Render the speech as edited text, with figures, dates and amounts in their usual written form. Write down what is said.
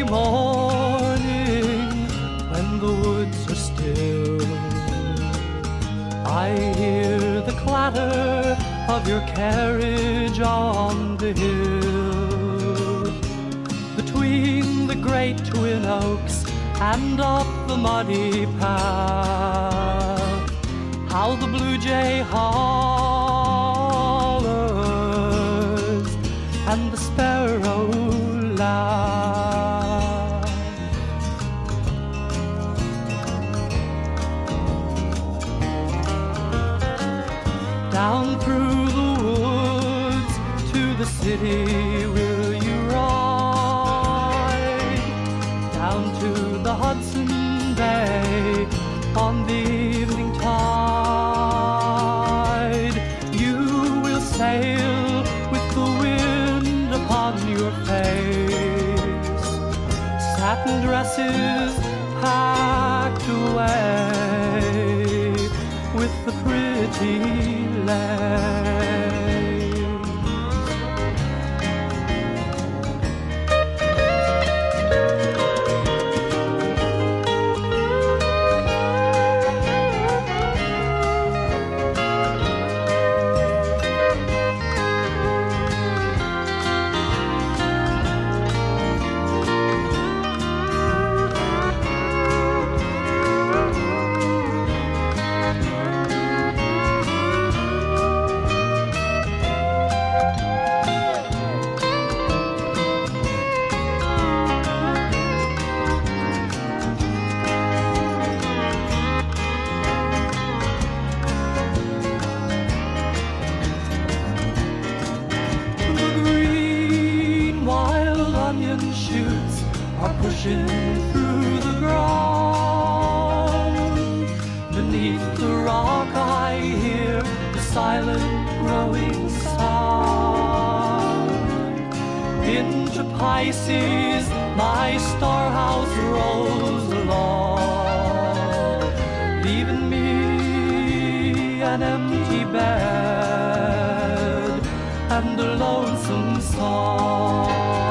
morning when the woods are still, I hear the clatter of your carriage on the hill. Between the great twin oaks and up the muddy path, how the blue jay hollers and the sparrow laughs. Down through the woods to the city will you ride, down to the Hudson Bay on the evening tide. You will sail with the wind upon your face, satin dresses packed away with the pretty lace. Shoots are pushing through the ground. Beneath the rock I hear the silent growing sound. Into Pisces my star house rolls along, leaving me an empty bed and a lonesome song.